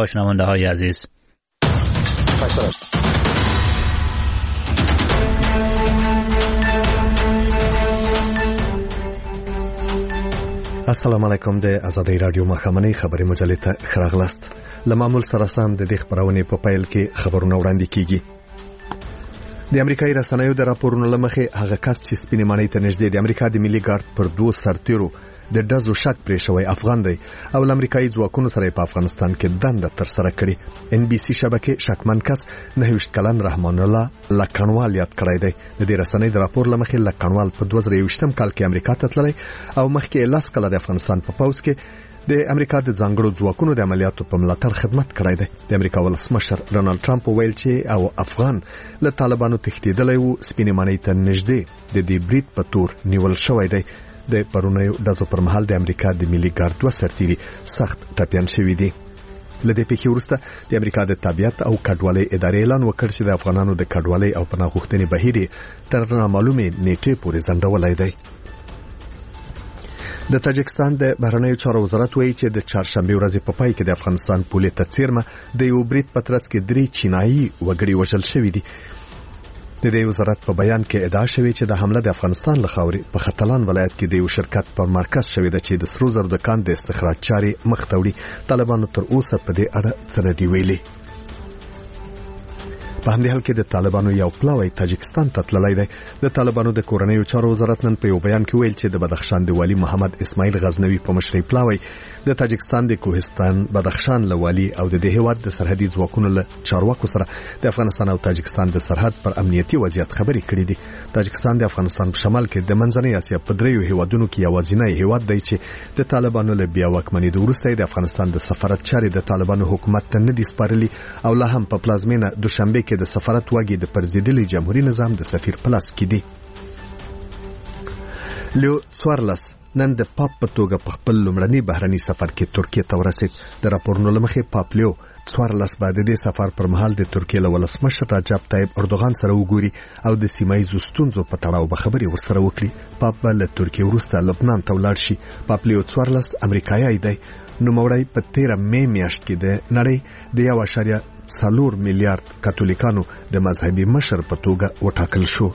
و شنونده های عزیز. السلام علیکم. د آزادۍ رادیو مخامنۍ خبري مجلې ته خراغلاست. لمعمول سره سم د دې خبرونې په پیل کې خبرونه وړاندې کیږي. د امریکایي رسنیو د راپورونو لمخې هغه کس چې سپینې ماڼۍ ته نږدې د امریکا د ملي ګارد پر 2 سرتیرو د ډزو شک پرې شوی افغان دی او امریکایي ځواکونو سره په افغانستان کې دنده تر سره کړې. ان بي سي شبکې شکمن کس 29 کلن رحمان الله لکنوال یاد کړی دی. د دې رسنۍ د راپور لمخې لکنوال په 2021 کال کې امریکا ته تللی او مخکې 10 کال د افغانستان په پوځ کې د امریکا د ځانګړو ځواکونو د عملیاتو په ملاتړ خدمت کړی دی. د امریکا ولسمشر ډونالد ټرمپ ویل چې او افغان له طالبانو تښتېدلی و سپینې ماڼۍ ته نږدې د دې برید په تور نیول شوی دی. د پرونیو ډزو پر مهال د امریکا د ملي ګارد 2 سرتیري سخت ټپيان شوي دي. لدې پیښې وروسته د امریکا د طبيعت او کډوالۍ ادارې اعلان وکړ چې د افغانانو د کډوالۍ او پناه غوښتنې بهیر تر نامعلومې نیټې پورې ځنډولای دی. د تاجکستان د بهرنیو چارو وزارت وایي چې د چهارشنبه ورځې په پای کې د افغانستان پولې ته څیرمه د یو برید په ترڅ کې 3 چینایي وګړي وژل شوي دي. د دې وزارت په بیان کې ادعا شوې چې د حمله د افغانستان له خاورې په ختلان ولایت کې د یو شرکت پر مرکز شوې ده چې د سرو زرو د کان د استخراج چارې مخ ته وړي. طالبانو تر اوسه په دې اړه څه نه دی ویلي. په همدې حال کې د طالبانو یو پلاوی تاجکستان ته تللی دی. د طالبانو د کورنیو چارو وزارت نن په یو بیان کې ویل چې د بدخشان د والی محمد اسماعیل غزنوي په مشرۍ پلاوی د تاجکستان د کوهستان بدخشان له والی او د هیواد د سرحدي ځواکونو له چارواکو سره د افغانستان او تاجکستان د سرحد پر امنیتي وضعیت خبرې کړې دي. تاجکستان د افغانستان په شمال کې د منځنۍ اسیا په 3 هیوادونو کې یوازینی هیواد دی چې د طالبانو له بیا واکمنۍ وروسته د افغانستان د سفارت چارې د طالبانو حکومت ته نه دي سپارلي او لا هم په پلازمینه دوشنبه کې د سفارت واګي د پرزیدلي جمهوریت نظام د سفیر پلاس کې دي. لیو سوارلس نن د پاپ په توګه په خپل لومړني بهرني سفر کې ترکیه ته ورسید. د راپورونو لمخې پاپ لیو سوارلس بعد د سفر پر مهال د ترکیه له ولسمشر رجب طیب اردوغان سره وګوري او د سیمایي ستونزو په تړاو به خبرې ورسره وکړي. پاپ له ترکیه وروسته لبنان ته ولاړ شي. پاپ لیو سوارلس امریکایي دی. نوموړی په 13 مې میاشت کې د نړۍ د 1.4 میلیارډ کاتولیکانو د مذهبي مشر په توګه وټاکل شو.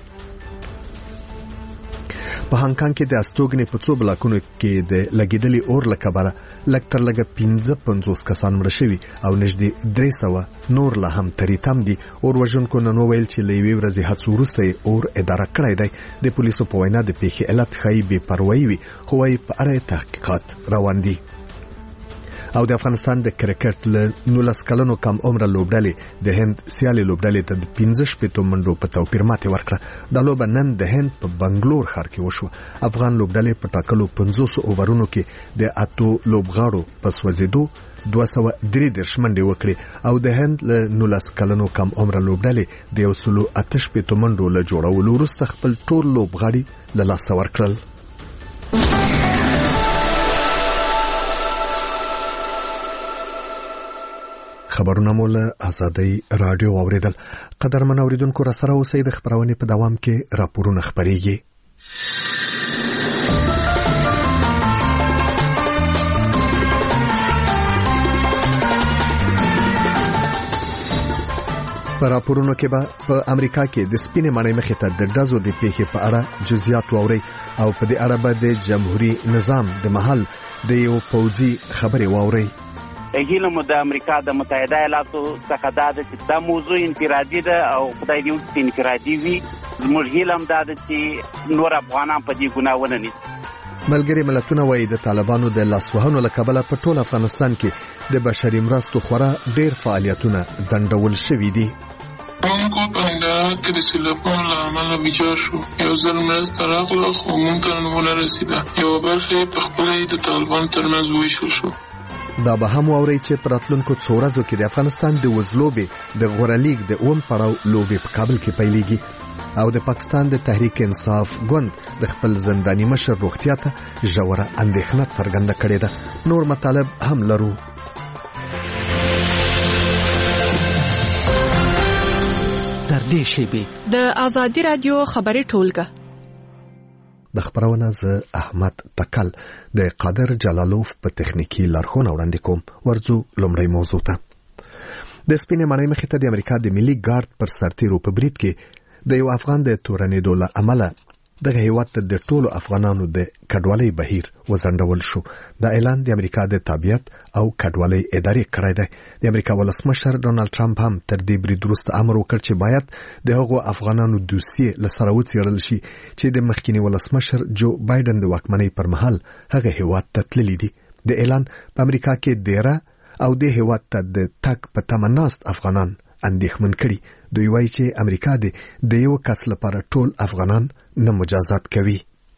په هانګ کانګ کې د استوګنې په 2 بلاکونو کې د لګیدلي اور لکبره لکتر لګ 55 کسان مړ شوي او نږدې 300 نور لا هم تریتم دي. اور وژونکو نن ویل چې لوي ورځې هڅو وروسته اور اداره کړی دی. د پولیسو په وینا د پیښې علت خای بے پروايي وي خو وايي په اړه تحقیقات روان دي. او د افغانستان د کرکټ له 19 کلنو کم عمر لوبډلې د هند سیالي لوبډلې ته د 15 منډو په توپیر ماتې ورکړه. د لوب نن د هند په بنگلور ښار کې وشو. افغان لوبډلې په ټاکلو 500 اوورونو کې د اتو لوبغاړو په سوځېدو 203 منډې وکړې او د هند له 19 کلنو کم عمر لوبډلې د 108 منډو له جوړولو وروسته خپل ټول لوبغاړي له لاسه ورکړل. خبرونه مو له آزادۍ رادیو اوریدل. قدرمن اوریدونکو را سره اوسئ. د خبرونه په دوام کې راپورونه خبريږي. په راپورونو کې به په امریکا کې د سپینې ماڼۍ مخې ته د ډزو د پیښې په اړه جزئیات واوري او په دې اړه به د جمهوریت نظام د محل د یو پوځي خبري واوري. هیله مو د امریکا د متحده ایالاتو څخه دا ده چې دا موضوع انفرادي ده او خدای دې وکړي انفرادي وي. زموږ هیله هم دا ده چې نور افغانان په دې ګناه ونه نیسي. ملګري ملتونه وایي د طالبانو د لاسوهنو له کبله په ټول افغانستان کې د بشري مرستو خورا ډېر فعالیتونه ځنډول شوي دي. موږ په هنداره کې د سیلابونو له امله ویجاړ شو. یو ځل مرسته راغله خو موږ ته ونه رسېده. یوه برخه یې په خپله د طالبانو ترمنځ وویشل شو. دا به هم واوري چې پر راتلونکو څو ورځو کې د افغانستان د وزلوبې د غوره لیګ د اوم پړاو لوبې په کابل کې پیلېږي او د پاکستان د تحریک انصاف ګوند د خپل زنداني مشر روغتیا ته ژوره اندېښنه څرګنده کړې ده. نور مطالب هم لرو. تر دې شیبې د آزادۍ رادیو خبري ټولګه د خبرونه زه احمد تکل د قادر جلالوف په تخنیکی لارښوونه وړاندې کوم. ورځو لومړی موضوع ته. د سپینې ماڼۍ مخې ته د امریکا د ملي ګارد پر سرتیرو په برید کې د یو افغان د تورنېدو له امله دغه هیواد ته د ټولو افغانانو د کډوالۍ بهیر وزندول شو. دا اعلان د امریکا د تابعیت او کډوالۍ ادارې کړی دی. د امریکا ولسمشر ډونالد ټرمپ هم تر دې برید وروسته امر وکړ چې باید د هغو افغانانو دوسیې له سره وڅېړل شي چې د مخکینی ولسمشر جو بایدن د واکمنۍ پر مهال هغه هیواد ته تللي دي. د اعلان په امریکا کې ډیره او د هیواد ته د تګ په تمه ناست افغانان اندېښمن کړي. دوی وایي چې امریکا د یو کس لپاره ټول افغانان نه مجازات کوي.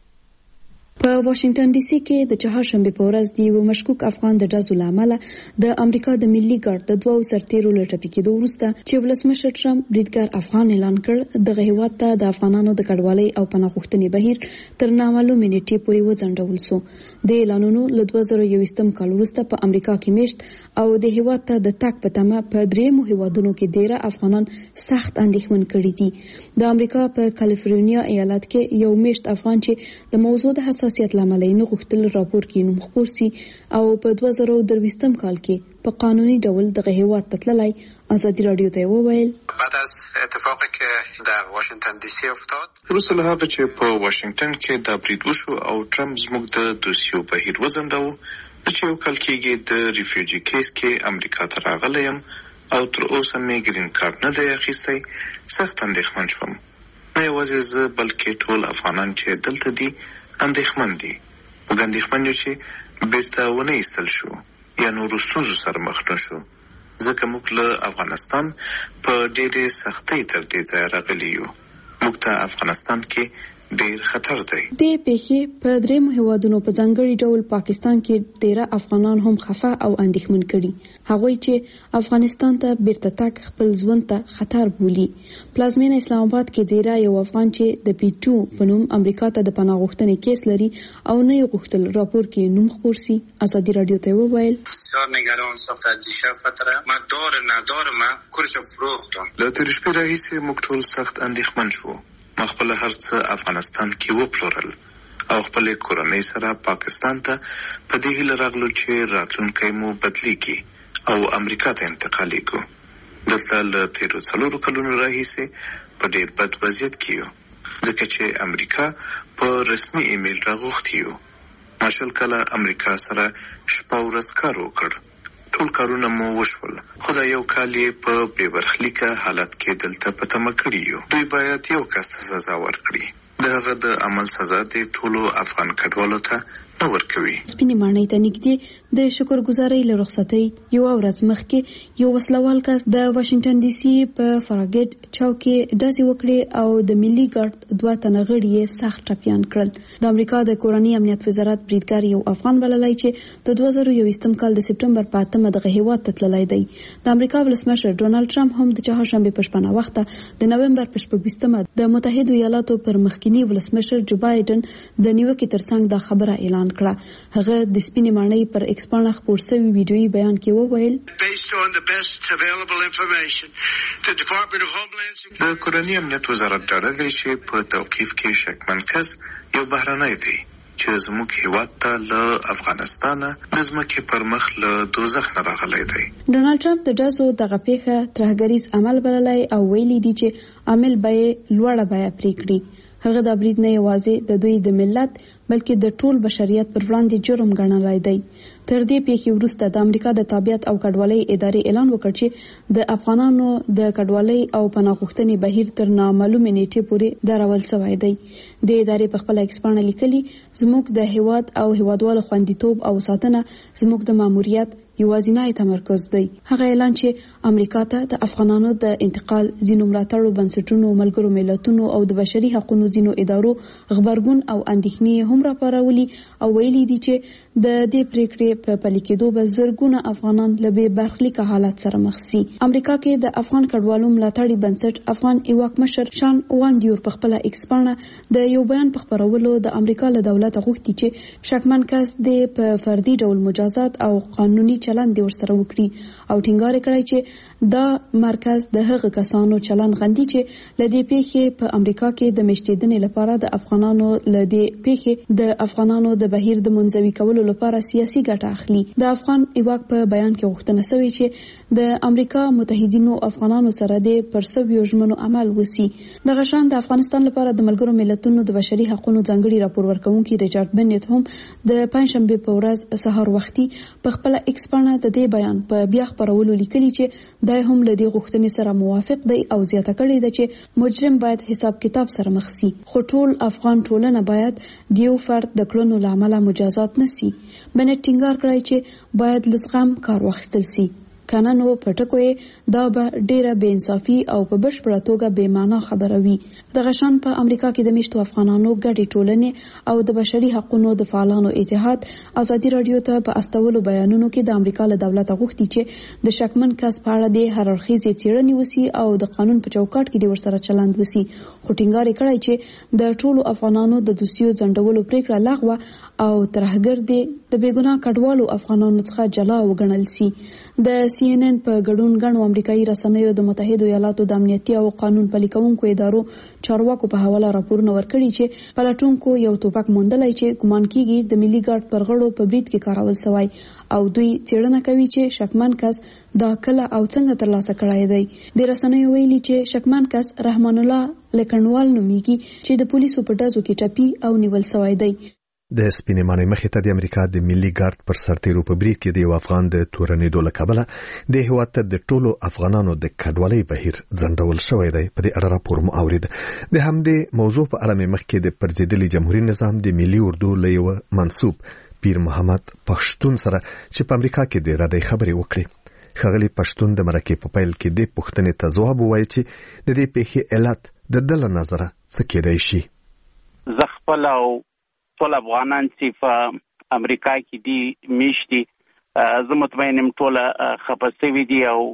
په واشنگټن ډي سي کې د چهارشنبه په ورځ د یو مشکوک افغان د ډزو له امله د امریکا د ملي ګارد د دوو سرتیرو له ټپي کېدو وروسته چې ولسمشر ټرمپ بریدګر افغان اعلان کړ، دغه هیواد ته د افغانانو د کډوالۍ او پناه غوښتنې بهیر تر نامعلومې نیټې پورې وځنډول شو. د اعلانونو له 2021 کال وروسته په امریکا کې میشت او د هیواد ته د تګ په تمه په دریمو هیوادونو کې ډیره افغانان سخت اندېښمن کړي دي. د امریکا په کالیفورنیا ایالت کې یو میشت افغان چې د موضوع د حساسیت لامل یې غوښتل راپور کې نوم خپور سي او په 2023 کال کې په قانوني ډول دغه هیواد ته تللی. ازادي رادیو ته وویل بعد از اتفاقی که در واشنگتن دی سی افتاد، وروسته له هغه چې په واشنگټن کې دا برید وشو او ټرمپ زموږ د دوسیو بهیر وځنډاوه، چې یو کال کېږي د ریفیوجي کیس کې امریکا ته راغلی یم او تر اوسه مې ګرین کارت نه دی اخیستی، سخت اندېښمن شوم. نه یوازې زه بلکې ټول افغانان چې دلته دي اندېښمن دي. موږ اندېښمن یو چې بیرته ونه ایستل شو یا نورو ستونزو سره مخ نه شو، ځکه موږ له افغانستان په ډېرې سختۍ تر دې ځایه راغلي یو. موږ ته افغانستان کې ډېر خطر دی. د پیښې په دریمو هیوادونو په ځانګړي ډول پاکستان کې ډیره افغانان هم خفه او اندېښمن کړي. هغوی چې افغانستان ته بیرته تګ خپل ژوند ته خطر بولي. پلازمینه اسلام آباد کې ډیره یو افغان چې د پی2 په نوم امریکا ته د پناه غوښتنې کیس لري او نه یې غوښتل راپور کې نوم خپور سي. ازادي رادیو ته وویل بسیار نگران ساخته دیشب فتره ما دار ما کورش فروختم. له تېرې شپې راهیسې موږ ټول سخت اندېښمن شو. ما خپل هر څه افغانستان کې وپلورل او خپل کورنۍ سره پاکستان ته په دې هیله راغلو چې راتلونکی مو بدلیږي او امریکا ته انتقالیږو. دلته له تېرو 4 کلونو راهیسې په ډېر بد وضعیت کې یو، ځکه چې امریکا په رسمي ایمیل راغوښتي یو. ما 20 کاله امریکا سره شپه ورځ کار وکړ. ټول کارونه مو وشول، خو دا یو کال یې په بې برخلیکه حالت کې دلته په تمه کړي یو. دوی باید یو کس ته سزا ورکړي. د هغه د عمل سزا د ټولو افغان کډوالو ته نه ورکوي. سپینې ماڼۍ ته نږدې د شکرګزارۍ له رخصتۍ یو ورځ مخکې یو وسلوال کس د واشنگټن ډي سي په فراګیټ چوک کې ډزې وکړې او د ملي ګارد 2 تنه غړي یې سخت ټپیان کړل. د امریکا د کورنۍ امنیت وزارت بریدګر یو افغان بللی چې د 2021 کال د سپټمبر په 8 دغه هیواد ته تللی دی. د امریکا ولسمشر ډونالد ټرمپ هم د چهارشنبه په شپه وخته د نومبر په 26 د متحده ایالاتو پر مخکنی ولسمشر جو بایدن د نیوکې ترڅنګ دا خبره اعلان کړه. هغه د سپینې ماڼۍ پر ایکس پاڼه خپور شوی ویډیویي بیان کې وویل د کورنۍ امنیت وزارت ډاډه دی چې په توقیف کې شکمن کس یو بهرنی دی چې زموږ هیواد ته له افغانستانه د ځمکې پر مخ له دوزخ نه راغلی دی. ډونالد ټرمپ د ډزو دغه پیښه ترهګریز عمل بللی او ویلي دی چې عامل به یې لوړه بیه پرې کړي. هغه د برید نه یوازې د دوی د ملت بلکې د ټول بشریت پر وړاندې جرم ګڼلی دی. تر دې پیښې وروسته د امریکا د تابعیت او کډوالۍ ادارې اعلان وکړ چې د افغانانو د کډوالۍ او پناه غوښتنې بهیر تر نامعلومې نیټې پورې درول شوی دی. د ادارې په خپله ایکس پاڼه لیکلي زموږ د هیواد او هیوادوالو خوندیتوب او ساتنه زموږ د ماموریت یوازینی تمرکز دی. هغه اعلان چې امریکا ته د افغانانو د انتقال ځینو ملاتړو بنسټونو، ملګرو ملتونو او د بشري حقوقو ځینو ادارو غبرګون او اندېښنې هم راپارولي او ویلي دي چې د دې پریکړې په پلي کېدو به زرګونه افغانان له بې برخلیکه حالت سره مخ شي. امریکا کې د افغان کډوالو ملاتړي بنسټ افغان ایواک مشر شان واندیور په خپله ایکس پاڼه د یو بیان په خپرولو د امریکا له دولته غوښتي چې شکمن کس د په فردي ډول مجازات او قانوني چلند ورسره وکړي او ټینګار کړی چې دا مرکز د هغه کسانو چلند غندي چې له دې پیښې په امریکا کې د مشتیدنې لپاره د افغانانو له دې پیښې چې د افغانانو د بهیر د منځوي کولو لپاره سیاسي ګټه اخلي. د افغان ایواک په بیان کې غوښتنه شوې چې د امریکا متحدینو افغانانو سره د پرسویو ژمنو عمل وسی. د غشان د افغانستان لپاره د ملګرو ملتونو د بشري حقوقو ځانګړي راپور ورکونکي ریچارډ بنیت هم د پنځشنبه په ورځ سهار وختي په خپل ایکس باندې د دې بیان په بیا خبرولو لیکلي چې دای هم له دې غوښتنې سره موافق دی او زیاته کړې ده چې مجرم باید حساب کتاب سره مخ شي، خو ټول افغان ټولنه باید د یو فرد د کړنو لامل مجازات نشي. بنیت ټینګار کړی چې باید لزغم کار واخیستل شي، کنه نو پټکوي دا به ډیره بے انصافي او په بشپړه توګه بے معنا خبره وي. د غشان په امریکا کې د میشتو افغانانو ګډې ټولنې او د بشري حقوقو د فعالانو اتحاد ازادي رادیو ته په استولو بیانونو کې د امریکا له دولت غوښتي چې د شکمن کس په اړه د هر اړخیزې څېړنې وسی او د قانون په چوکاټ کې د ورسره چلند وسی. خو ټینګار کړی چې د ټولو افغانانو د دوسیو ځنډولو پریکړه لغوه او ترهګر دي د بیګناه کډوالو افغانانو څخه جلا وګڼل شي. د CNN په ګډون غنو امریکایي رسنیو د متحده ایالاتو د امنیتي او قانون پلي کوونکو ادارو چارواکو په حواله راپورونه ورکړي چې پلټونکو یو توپک موندلای چې ګمان کیږي د ملي ګارد پر غړو په برید کې کارول شوی او دوی څېړنه کوي چې شکمن کس دا کله او څنګه ترلاسه کړای دی. د رسنیو ویلي چې شکمن کس رحمان الله لکنوال نومیږي چې د پولیسو په ډزو کې ټپي او نیول شوی دی. د سپینې مانې مخې ته د امریکا د ملي ګارد پر سرتیرو په برید کې د یو افغان د تورنېدو له کبله د هېواد ته د ټولو افغانانو د کډوالۍ بهیر ځنډول شوی دی. په دې اړه راپور مو اورید. د همدې موضوع په اړه مې مخکې د پرځېدلي جمهوریت نظام د ملي اردو له یوه منصوب پیر محمد پښتون سره چې په امریکا کې د ردی خبرې وکړې. ښاغلي پښتون د مرکې په پیل کې د پوښتنې ته ځواب ووایي چې د دې پیښې علت د ده له نظره څه کېدای شي. زه خپل او ټول افغانان چې په امریکا کې دي میشتي زه مطمئن یم ټوله خفه سوي دي او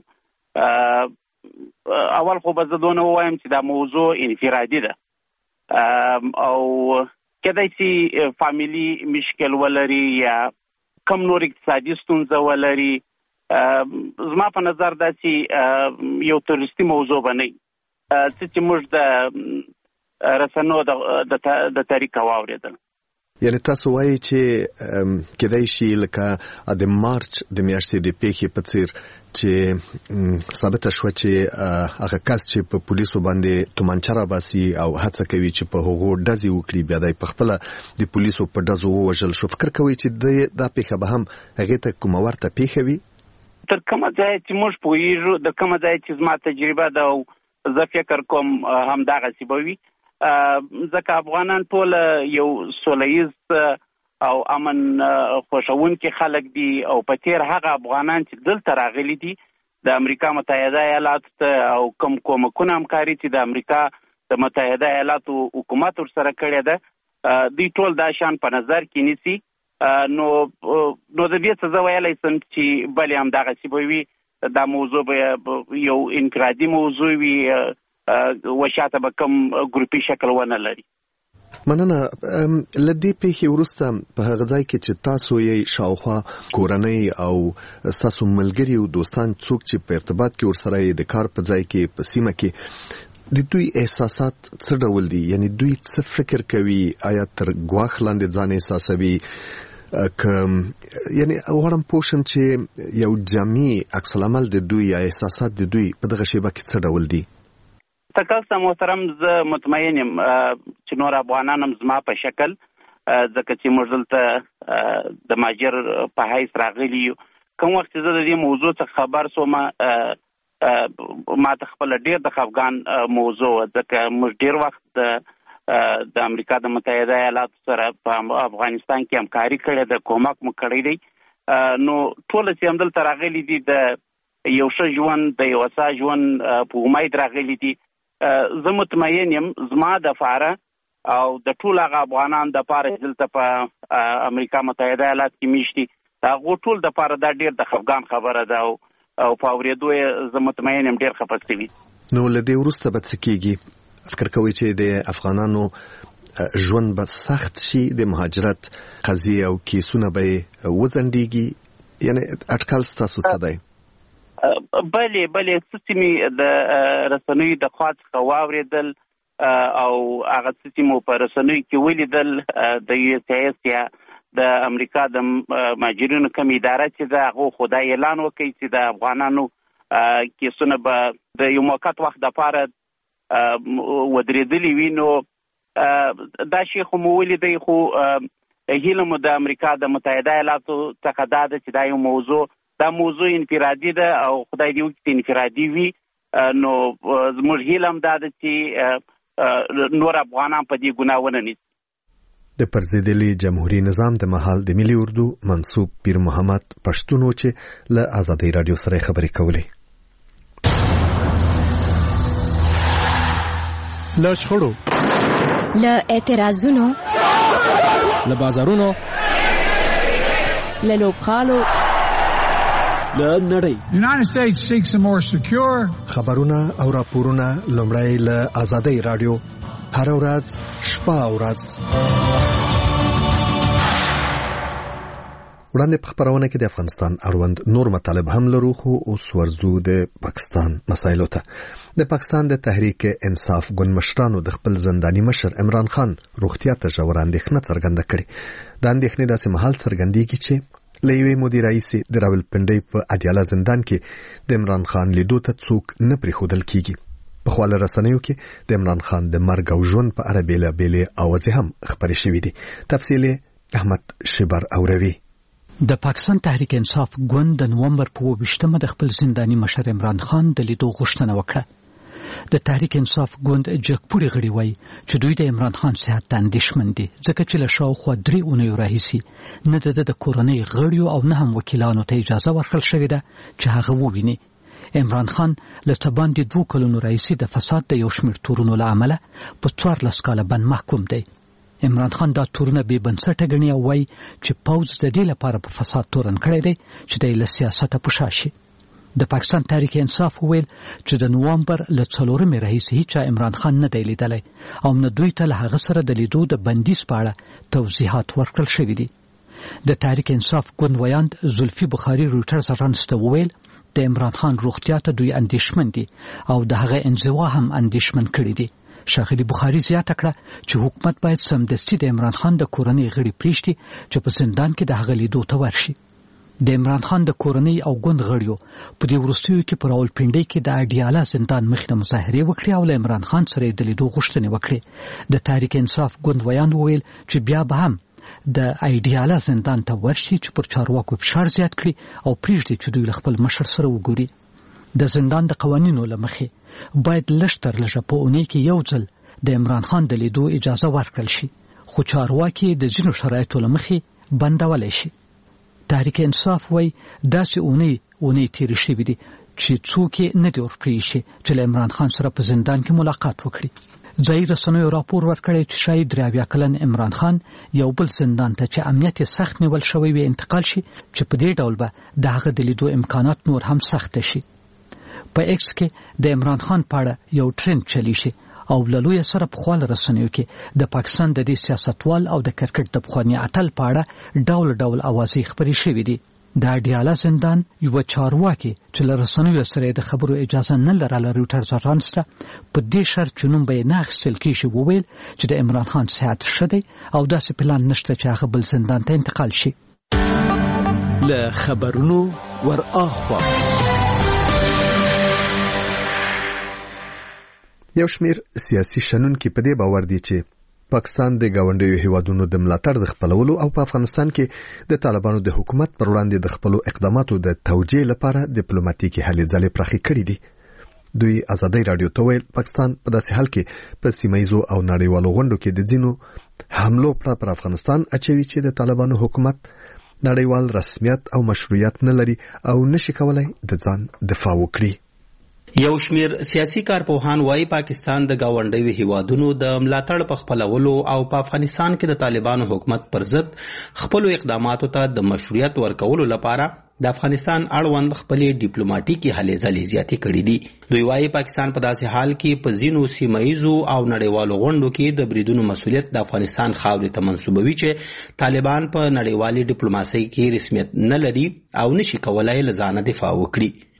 اول خو به زه دونه ووایم چې دا موضوع انفرادي ده او کېدای شي فامیلي مشکل ولري یا کم نور اقتصادي ستونزه ولري. زما په نظر داسې یو تروریستي موضوع به نه وي چې موږ د رسنیو د طریقه واورېدل. یعنی تاسو وایي چې کېدای شي لکه د مارچ د میاشتې د پیښې په څیر چې ثابته شوه چې هغه کس چې په پولیسو باندې تومانچه راباسي او هڅه کوي چې په هغو ډزې وکړي بیا دی په خپله د پولیسو په ډزو ووژل شو. فکر کوئ چې دا پیښه به هم هغې ته کومه ورته پیښه وي؟ تر کومه ځای چې موږ پوهېږو د کومه ځای چې زما تجربه ده او زه فکر کوم همدغسې به وي ځکه افغانان ټول یو سوله او امن خوښونکي خلک دي او په تیر هغه افغانان چې دلته راغلي دي د امریکا متحده ایالاتو ته او کوم کومکونه همکاري چې د امریکا د متحده ایالاتو حکومت ورسره کړې ده دوی ټول دا شان په نظر کې نیسي. نو د دې څه زه ویلی شم چې بلې همدغسې به وي دا موضوع به یو انفرادي موضوع وي وشاته به کوم ګروپي شکل ونه لري. مننه. له دې پیښې وروسته په هغه ځای کې چې تاسو یې شاوخوا کورنۍ او ستاسو ملګري او دوستان څوک چې په ارتباط کې ورسره یې د کار په ځای کې په سیمه کې د دوی احساسات څه ډول دي؟ یعنی دوی څه فکر کوي؟ آیا تر ګواښ لاندې ځان احساسوي؟ یعنی غواړم پوه شم چې یو جامع عکس العمل د دوی یا احساسات د دوی په دغه شیبه کې څه ډول دي؟ تاسو محترم زه مطمئن یم چې نور افغانان هم زما په شکل ځکه چې موږ دلته د ماجر په حیث راغلي یو کوم وخت چې زه د دې موضوع څخه خبر سوم ما ته خپله ډېر د خفګان موضوع ځکه موږ ډېر وخت د امریکا د متحده ایالاتو سره په افغانستان کې همکاري کړې ده، کومک مو کړی دی. نو ټوله چې همدلته راغلي دي د یو ښه ژوند د یو هوسا ژوند په امید راغلي دي. زه مطمئن یم زما دپاره او د ټول هغه افغانان دپاره چې دلته په امریکا متحده ایالات کې میشتي د هغو ټول دپاره دا ډېر د خفګان خبره ده او په اورېدو یې زه مطمئن یم ډېر خفه شوي. نو له دې وروسته به څه کېږي؟ فکر کوئ چې د افغانانو ژوند به سخت شي؟ د مهاجرت قضیې او کیسونه به یې وځنډېږي؟ یعنی اټکل ستاسو څه دی؟ بلې څه چې مې د رسنیو د خوا څخه واورېدل او هغه چې مو په رسنیو کې ولیدل د USIS یا د امریکا د مهاجرینو کوم اداره چې دا هغه خدای اعلان وکړي چې د افغانانو کیسونه به د یو موقت وخت لپاره ودرېدلي وي. نو دا شی خو مو ولیدی، خو هیله مو د امریکا د متحده ایالاتو څخه دا ده چې دا یو موضوع انفرادي ده او خدای دې وکړي انفرادي وي. نو زموږ هیله هم دا ده چې نور افغانان په دې ګناه ونه نیسي. د پرځېدلي جمهوریت نظام د مهال د ملي اردو منصوب پیر محمد پښتون چې له آزادۍ رادیو سره خبرې کولې. له شخړو، له اعتراضونو، له بازارونو، له لوبغالو، له نړۍ. United States seeks a more secure. خبرونه او راپورونه لومړی له آزادۍ رادیو هر ورځ شپه او ورځ. وړاندې په خبرونه کې د افغانستان اړوند نور مطالب هم لرو، خو اوس ورځو د پاکستان مسایلو ته. د پاکستان د تحریک انصاف ګوند مشرانو د خپل زنداني مشر عمران خان روغتیا ته ژور اندېښنه څرګنده کړې. د اندېښنې داسې مهال څرګندېږي چې له یوې مودې راهیسې د راولپنډۍ په اډیاله زندان کې د عمران خان لیدو ته څوک نه پرېښودل کېږي. په خواله رسنیو کې د عمران خان د مرګ او ژوند په اړه بېلابېلې اوازې هم خپرې شوې دي. تفصیل احمد شبر اوروي. د پاکستان تحریک انصاف ګوند د نومبر په 28مه د خپل زنداني مشر عمران خان د لیدو غوښتنه وکړه. د تحریک انصاف ګوند جګپوړي غړي وایي چې دوی د عمران خان صحت ته اندېښمن دي، ځکه چې له شاوخوا 3 اونیو راهیسې نه د کورنۍ غړیو او نه هم وکیلانو ته اجازه ورکړل شوې ده چې هغه وویني. عمران خان له څه باندې 2 کلونو راهیسې د فساد د یو شمېر تورونو له امله په 14 کاله بند محکوم دی. عمران خان دا تورونه بې بنسټه ګڼي او وایي چې پوځ د دې لپاره په فساد تورن کړی دی چې د له سیاسته پوښا شي. د پاکستان تحریک انصاف ویل چې د نومبر له 4مې راهیسې هیڅ عمران خان نه دی لیدلی او نه دوی ته له هغه سره د لیدو د بندیز په اړه توضیحات ورکړل شوي دي. د تحریک انصاف ګوند ویاند زلفي بخاري رویټرز اژانس ته وویل د عمران خان روغتیا ته دوی اندېښمن دي او د هغه انزوا هم اندېښمن کړي دي. ښاغلي بخاري زیاته کړه چې حکومت باید سمدستي د عمران خان د کورنۍ غړي پریږدي چې په زندان کې د هغه لیدو ته ورشي. د عمران خان د کورنۍ او ګوند غړیو په دې وروستیو کې په راولپنډۍ کې د اډیاله زندان مخې ته مظاهرې وکړې او له عمران خان سره د لیدو غوښتنې وکړې. د تحریک انصاف ګوند ویاند وویل چې بیا به هم د اډیاله زندان ته ورشي چې پر چارواکو فشار زیات کړي او پریږدي چې دوی له خپل مشر سره وګوري. د زندان د قوانینو له مخې باید لږ تر لږه په اونۍ کې یو ځل د عمران خان د لیدو اجازه ورکړل شي، خو چارواکي د ځینو شرایطو له مخې بندولی شي. تحریک انصاف وایي داسې اونۍ تېرې شوې دي چې څوک یې نه دي ورپرېښي چې له عمران خان سره په زندان کې ملاقات وکړي. ځایي رسنیو راپور ورکړی چې شاید 83 کلن عمران خان یو بل زندان ته چې امنیت یې سخت نیول شوی وي انتقال شي، چې په دې ډول به د هغه د لیدو امکانات نور هم سخت شي. په ایکس کې د عمران خان په اړه یو ټرند چلی شي او له لوی سره په خواله رسنیو کې د پاکستان د دې سیاستوال او د کرکټ د پخواني اتل په اړه ډول اوازې خبرې شوې دي. د اډیاله زندان یو چارواکي چې له رسنیو سره د خبرو اجازه نه لرله رویټرز اژانس ته په دې شرط چې نوم به یې نه اخیستل کېږي وویل چې د عمران خان صحت ښه دی او داسې پلان نشته چې هغه بل زندان ته انتقال شي. له خبرونو ور اخوا یو شمیر سیاسي شنونکي په دې باور دي چې پاکستان د گاونډیو هیوادونو د ملاتړ د خپلولو او په افغانستان کې د طالبانو د حکومت پر وړاندې د خپلو اقداماتو د توجیه لپاره ډیپلوماټیکي هلې ځلې پراخې کړې دي. دوی آزادۍ رادیو ته ویل پاکستان په داسې حال کې په سیمایزو او نړیوالو غونډو کې د ځینو حملو پر افغانستان اچوي چې د طالبانو حکومت نړیوال رسمیت او مشروعیت نه لري او نشي کولای د ځان دفاع وکړي. یو شمیر سیاسي کارپوهان وايي پاکستان د گاونډیو هیوادونو د ملاتړ په خپلولو او په افغانستان کې د طالبانو حکومت پر ضد خپل اقداماتو ته د مشروعیت ورکولو لپاره د افغانستان اړوند خپل ډیپلوماټیکي هلې ځلې زیاتې کړې دي. دوی وايي پاکستان په داسې حال کې په ځینو سیمایزو او نړیوالو غونډو کې د بریدونو مسؤلیت د افغانستان خاورې ته منسوبوي چې طالبان په نړیوالي ډیپلوماسۍ کې رسمیت نه لري او نشي کولای له ځانه دفاع وکړي.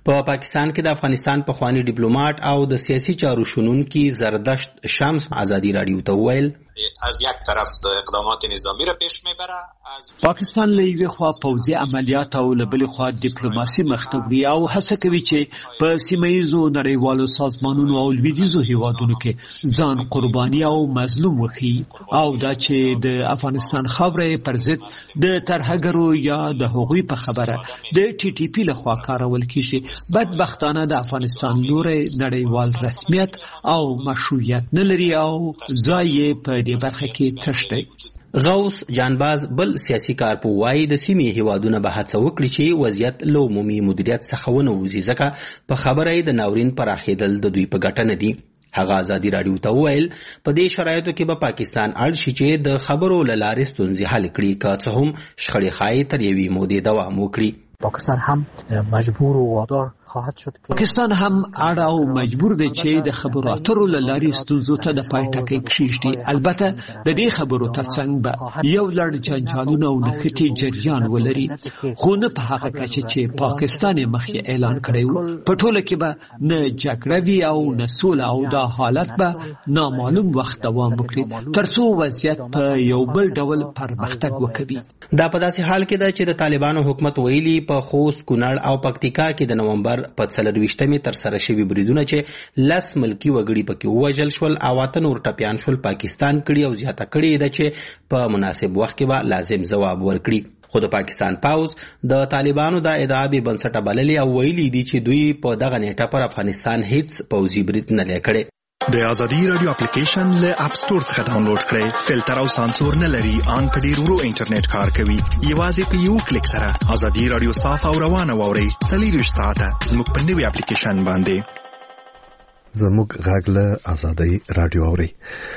په پاکستان کې د افغانستان پخوانی ډیپلوماټ او د سیاسي چارو شنونکي زردشت شمس آزادی رادیو ته وویل از یک طرف اقدامات نظامی را پیش میبره. پاکستان له یوې خوا پوځي عملیات او له بلې خوا ډیپلوماسي مخته وړي او هڅه کوي چې په سیمه ییزو نړیوالو سازمانونو او لویدیځو هیوادونو کې ځان قرباني او مظلوم وښيي او دا چې د افغانستان خاوره پر ضد د ترهګرو یا د هغوی په خبره د ټي ټي پی له خوا کارول کیږي. بدبختانه د افغانستان لوري نړیوال رسمیت او مشروعیت نه لري او ځای یې په دې برخه کې تش دی. غوث جانباز بل سیاسي کارپوه وایي د سیمې هیوادونه به هڅه وکړي چې وضعیت له عمومي مدیریت څخه ونه وځي ځکه په خبره یې د ناورین پراخېدل د دوی په ګټه نه دي. هغه آزادي راډیو ته وویل په دې شرایطو کې به پاکستان اړ شي چې د خبرو له لارې ستونزې حل کړي که څه هم شخړې ښایي تر یوې مودې دوام وکړي. پاکستان هم مجبور و وادار خواهد شد. پاکستان هم اړ او مجبور دی چې د خبرو اترو له لارې ستونزو ته د پای ټکی کښیږدي. البته د دې خبرو ترڅنګ به یو لړ جنجالونه او نښتې جریان ولري خو نه په هغه کچه چې پاکستان یې مخکې اعلان کړی و. په ټوله کې به نه جګړه وي او نه سوله او دا حالت به نامعلوم وخت دوام وکړي تر څو وضعیت په یو بل ډول پرمختګ وکړي. دا په داسې حال کې ده چې د طالبانو حکومت ویلي په خوست، کونړ او پکتیکا کې د نومبر په 24مې تر سره شوي بریدونه چې 10 ملکی وګړي پکې ووژل شول او 8 نور ټپیان شول پاکستان کړي او زیاته کړي ده چې په مناسب وخت کې به لازم ځواب ورکړي. خو د پاکستان پاوز د طالبانو د ادعا به بنسټه بللې او ویلي دي چې دوی په دغه نیټه پر افغانستان هیڅ پوځي برید نه دی کړی. د ازادي رادیو اپلیکیشن له اپ سٹور څخه ډاونلوډ کړئ. فلټر او سانسور نه لري، ان په ډیر ورو انټرنیټ کار کوي. یوازې په یو کلیک سره ازادي رادیو صاف او روانه واورئ. 24 ساعته زموږ په نوي اپلیکیشن باندې زموږ غږ له ازادي رادیو اورئ.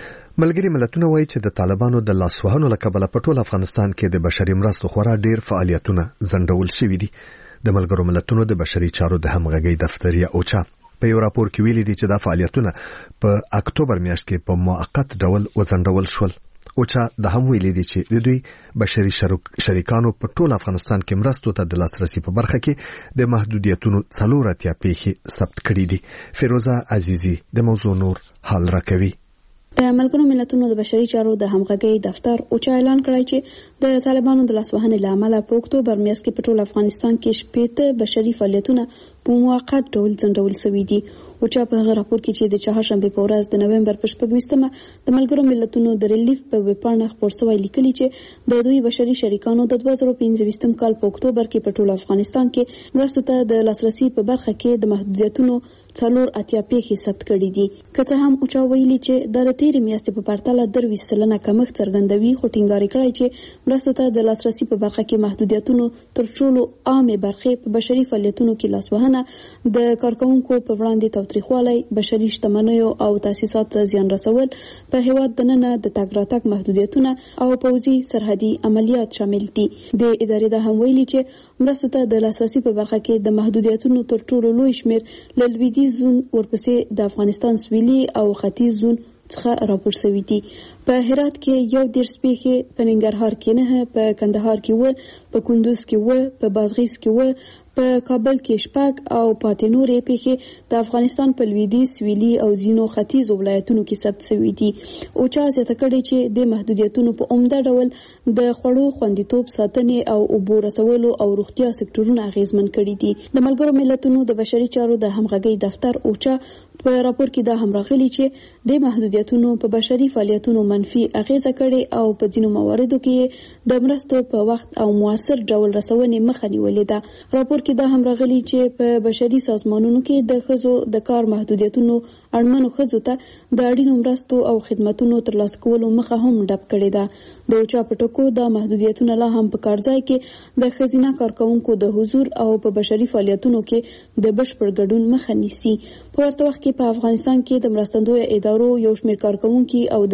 ملګری ملتونه وایي چې د طالبانو د لاسوهنو له کبله په ټول افغانستان کې د بشري مرستو خورا ډیر فعالیتونه ځنډول شوي دي. د ملګرو ملتونو د بشري چارو د همغږۍ دفتر یا اوچا په یو راپور کې ویلي دي چې دا فعالیتونه په اکتوبر میاشت کې په موقت ډول وځنډول شول. اوچا د هم ویلي دي چې د دوی بشري شریکانو په ټول افغانستان کې مرستو ته د لاسرسي په برخه کې د محدودیتونو 4 پیښې ثبت کړي دي. فیروزه عزیزی د موضوع نور حال راکوي. د ملګرو ملتونو د بشري چارو د همغږۍ دفتر اوچا اعلان کړی چې د طالبانو د لاسوهنې له امله په اکتوبر میاشت کې په ټول افغانستان کې 18 بشري فعالیتونه په موقت ډول ځنډول شوي دي. اوچا په هغه راپور کې چې د چهارشنبه په ورځ د نومبر په 26مه د ملګرو ملتونو د ریلیف په ویبپاڼه خپور شوی لیکلي چې د دوی بشري شریکانو د 2015 کال په اکتوبر کې په ټول افغانستان کې مرستو ته د لاسرسي په برخه کې د محدودیتونو 4 پیښې ثبت کړي دي. که څه هم اوچا ویلي چې د تیرې میاشتې په پرتله 23% کمښت څرګندوي خو ټینګار کړی چې مرستو ته د لاسرسي په برخه کې محدودیتونو تر ټولو عامه برخې په بشري فعالیتونو کې لاسوهنه، د کارکونکو په وړاندې تاوتریخوالی، بشري شتمنیو او تاسیسات زیان رسول، په هیواد دننه د تګ راتګ محدودیتونه او پوځي سرحدي عملیات شامل دي. د ادارې د هم ویلي چې مرستو ته د لاسرسي په برخه کې د محدودیتونو تر ټولو لوی شمیر له لویدیځ زون ورپسې د افغانستان سویلي او ختیځ زون څخه راپور شوي دي. په هرات کې 11 پیښې، په ننګرهار کې 9، په کندهار کې 1، په کندوز کې 1، په بادغیس کې 1، په کابل کې 6 او پاتې نورې پیښې د افغانستان په لویدیځ، سویلي او ځینو ختیځو ولایتونو کې ثبت شوي دي. اوچا زیاته کړې چې د محدودیتونو په عمده ډول د خوړو خوندیتوب ساتنې او اوبو رسولو او روغتیا سکتورونه اغیزمن کړي دي. د ملګرو ملتونو د بشري چارو د همغږۍ دفتر اوچا په راپور کې دا هم راغلي چې د محدودیتونو په بشري فعالیتونو منفي اغیزه کړي او په ځینو مواردو کې د مرستو په وخت او موثر ډول رسونې مخه نیولې ده. راپور کې دا هم راغلي چې په بشري سازمانونو کې د ښځو د کار محدودیتونو اړمنو ښځو ته د اړینو مرستو او خدماتونو ترلاسه کولو مخه هم ډپ کړې ده. د اوچا په ټکو دا محدودیتونه لا هم په کارځای کې د ښځینه کارکونکو د حضور او په بشري فعالیتونو کې د بشپړ ګډون مخه نیسي. په ورته وخت په افغانستان کې د مرستندوی ادارو یو شمېر کارکونکي او د طبي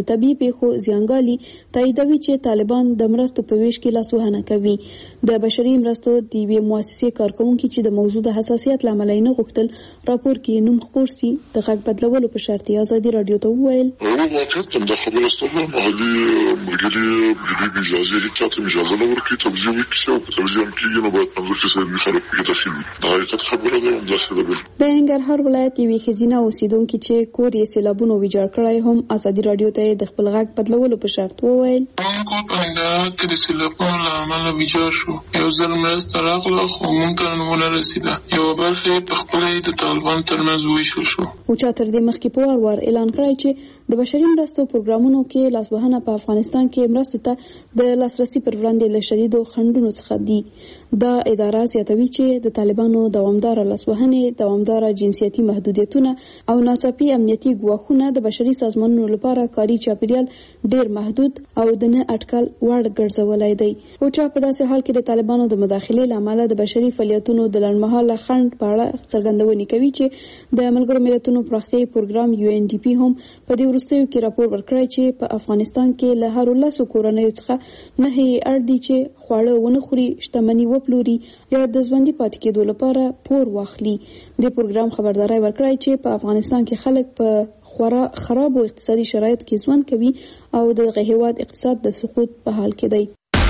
پیښو زیانګالي تاییدوي چې طالبان د مرستو په ویش کې لاسوهنه کوي. د بشري مرستو د یوې مؤسسې کارکونکي چې د موضوع د حساسیت له امله نه غوښتل راپور کې نوم خپور سي د غږ بدلولو په شرط ازادي رادیو ته وویل واقعا د خبرو ستاسو محلي مرګلي د اجازه هیڅ اجازه نه ورکړي تبلیغ وکړي او تبلیغ کیږي نو باید موږ چې سره خلک کې داخلي دا حقیقت خبره ده همداسې ده. د ننګرهار ولایت یوې ښځینه اوسیدونکې چې کور یې سیلابونو ویجاړ کړی هم ازادي رادیو ته د خپل غږ بدلولو په شرط وویل موږ په ننګرهار کې د سیلابونو له امله ویجاړ شو. یو ځل مرسته راغله خو موږ ته ونه رسیده. یوه برخه یې په خپله د طالبانو ترمنځ وویشل شو. اوچا تر دې مخکې په وار اعلان کړی چې د بشري مرستو پروګرامونو کې لاسوهنه په افغانستان کې مرستو ته د لاسرسي پر وړاندې له شدیدو خنډونو څخه دي. دا اداره زیاتوي چې د طالبانو دوامداره لاسوهنې، دوامداره جنسیتي محدودیتونه او ناڅاپي امنیتي ګواښونه د بشري سازمانونو لپاره کاري چاپیریال ډیر محدود او د نه اټکل وړ ګرځولای دی. اوچا په داسې حال کې د طالبانو د مداخلې له امله د بشري فعالیتونو د لنډمهاله خنډ په اړه څرګندونې کوي چې د ملګرو ملتونو پراختیایي پروګرام UNDP هم په دې وروستیو کې راپور ورکړی چې په افغانستان کې له هر 10 کورنیو څخه 9 اړ دي چې خواړه ونه خوري، شتمني وپلوري یا د ژوندي پاتې کېدو لپاره پور واخلي. د پروګرام خبرداري ورکړی چې په افغانستان کې خلک په خورا خراب او اقتصادي شرایطو کې ژوند کوي او د هیواد اقتصاد د سقوط په حال کې دی.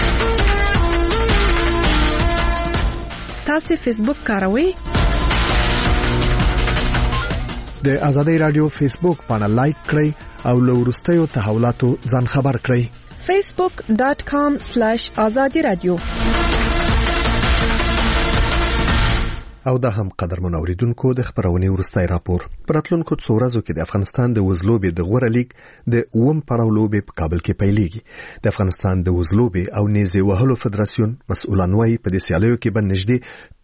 تاسو فیسبوک کاروئ؟ د ازادي رادیو فیسبوک باندې لایک کړئ او له وروستیو تحولاتو ځان خبر کړئ. facebook.com/azadi radio. او دا هم قدرمن اوریدونکو د خبرونې ورستای راپور. پراتلونکو څو ورځو کې د افغانستان د وزلوبې د غوړه لیګ د اوم پړاو لوبې په کابل کې پیلېږي. د افغانستان د وزلوبې او نیزه وهلو فدراسیون مسؤلان وايي په دې سیالیو کې به نږدې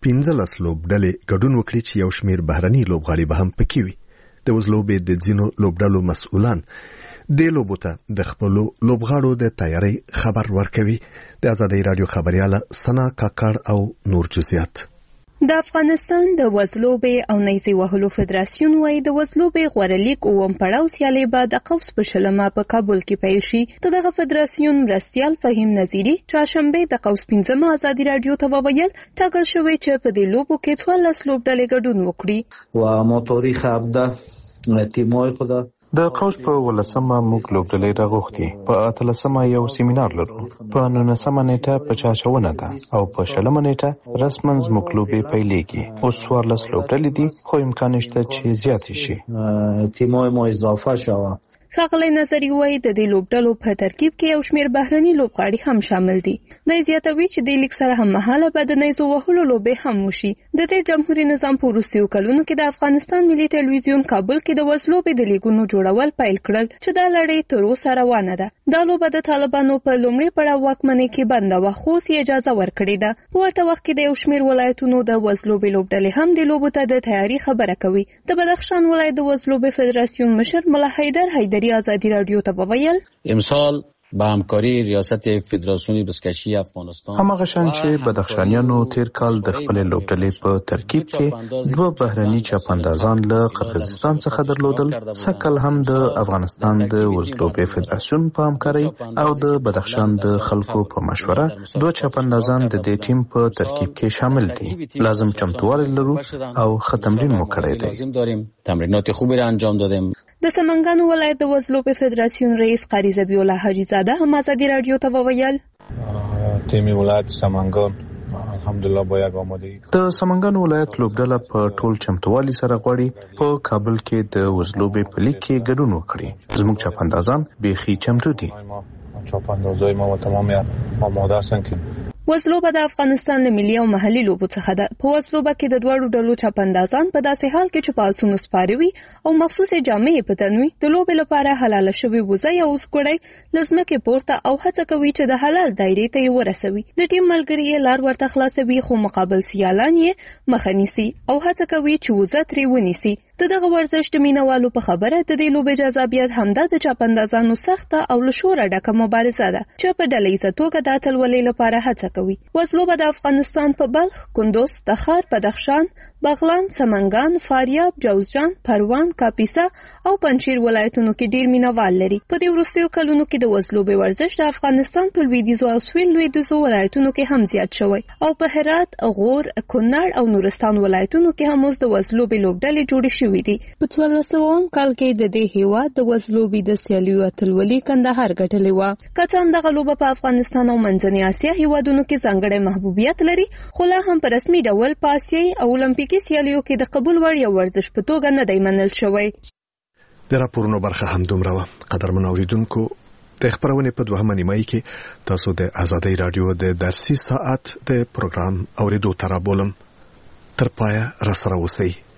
15 لوبډلې ګډون وکړي چې یو شمېر بهرني لوبغاړي به هم پکې وي. د وزلوبې د ځینو لوبډلو مسؤلان د لوبو ته د خپل لوبغاړو د تیاری خبر ورکوي. د ازادي رادیو خبرياله سنا کاکړ او نور جزئیات. د افغانستان د وزلوبې او نیزه وهلو فدراسیون وايي د وزلوبې غوړه لیګ اوم پړاو سیالي به د قوس په شلمه په کابل کې پیل شي. دغه فدراسیون مرستیال فهیم نظیری چهارشنبه د قوس 15 ازادي رادیو ته وویل ټاکل شوی چې په دې لوبو کې 12 لوبډلې ګډون وکړي. و موتوری خبده تیموي خدا د قوس په 18مه موږ لوبډلې راغوښتي، په 18مه یو سیمینار لرو، په 19مه نیټه په چاشونه ده او په 20مه نیټه رسماً زموږ لوبې پیلېږي. اوس 14 لوبډلې دي خو امکان شته چې زیات شي. تیموي مو اضافه شوه. ښاغلی نظري وايي د دې لوبډلو په ترکیب کې یو شمېر بهرني لوبغاړي هم شامل دي. دا زیاتوي چې د لیګ سره هم مهاله به د نیزو وهلو لوبې هم وشي. د دې جمهوریت نظام په وروستیو کلونو کې د افغانستان ملي ټلویزیون کابل کې د وزلوبې د لیګونو جوړول پیل کړل چې دا لړۍ تر اوسه روانه ده. دا لوبه د طالبانو په لومړي پړاو واکمنۍ کې بنده وه خو اوس اجازه ورکړې ده. په ورته وخت کې د یو شمېر ولایتونو د وزلوبې لوبډلې هم د لوبو ته د تیاری خبره کوي. د بدخشان ولایت د وزلوبې فدراسیون مشر ملا حیدر ازادی رادیو ته وویل امسال با همکاری ریاست فدراسیون بزکشی افغانستان همغه شان چې بدخشانیانو تیر کال د خپل لوبډلې په ترکیب کې دوه بهرني چاپاندازان له قرغیزستان څخه درلودل. سکل هم د افغانستان د وزلوبې فدراسیون په همکاري او د بدخشان د خلکو په مشوره دوه چاپاندازان د دې ټیم په ترکیب کې شامل دي. لازم چمتووالی لرو او تمرین مو کړی دی. تمرینات خوبی را انجام دادیم. د سمنګان ولایت د وزلوبې فدراسیون رئیس قاری ذبیح الله حاجی زاده هم ازادي رادیو ته وویل تیم ولایت سمنګان الحمدلله با یک آمادگی د سمنګان ولایت لوبډله په ټول چمتووالي سره غواړي په کابل کې د وزلوبې په لیګ کې ګډون وکړي. زموږ چاپاندازان بیخي چمتو دي. چاپاندازای ما تمام آماده هستند که وزلوبه د افغانستان له ملي او محلي لوبو څخه ده. په وزلوبه کې د دوړو ډلو چاپاندازان په داسې حال کې چې په اسونو سپاره وي او مخصوصې جامې په تن وي د لوبې لپاره حلاله شوی وزه یا اوسګړی لزمکه پورته او هڅه کوي چې د حلال دایرې ته ورسوي. د ټیم ملګری یې لار ورته خلاصوي خو مقابل سیالان یې مخه نیسي او هڅه کوي چې وزه ترې ونیسي. دغه ورزش د مینوالو په خبره د دې لوبې جذابیت همدا د چاپندازانو سخته او له شوره ډکه مبارزه ده چې په ډلهییزه توګه د اتلولۍ لپاره هڅه کوي. وزلوبه د افغانستان په بلخ، کندوز، تخار، بدخشان، بغلان، سمنګان، فاریاب، جوزجان، پروان، کاپیسا او پنجشیر ولایتونو کې ډیر مینوال لري. په دې وروستیو کلونو کې د وزلوبې ورزش د افغانستان په لویدیځو او سویل لویدیځو ولایتونو کې هم زیات شوی او په هرات، غور، کونړ او نورستان ولایتونو کې هم اوس د وزلوبې لوبډلې جوړې شوې دي. په 1400 کال کې د دې هیواد د وزلوبې د سیالیو اتلولي کندهار ګټلې و. که څه هم دغه لوبه په افغانستان او منځنۍ اسیا هیوادونو کې ځانګړی محبوبیت لري، خو لا هم په رسمي ډول په اسیایي او اولمپیکي سیالیو کې د قبول وړ یو ورزش په توګه نه دی منل شوی. د راپورونو برخه هم دومره وه. قدرمن اوریدونکو، د خبرونې په دوهمه نیمایي کې تاسو د آزادۍ رادیو د درسي ساعت د پروګرام اوریدو ته رابولم. تر پایه راسره اوسئ.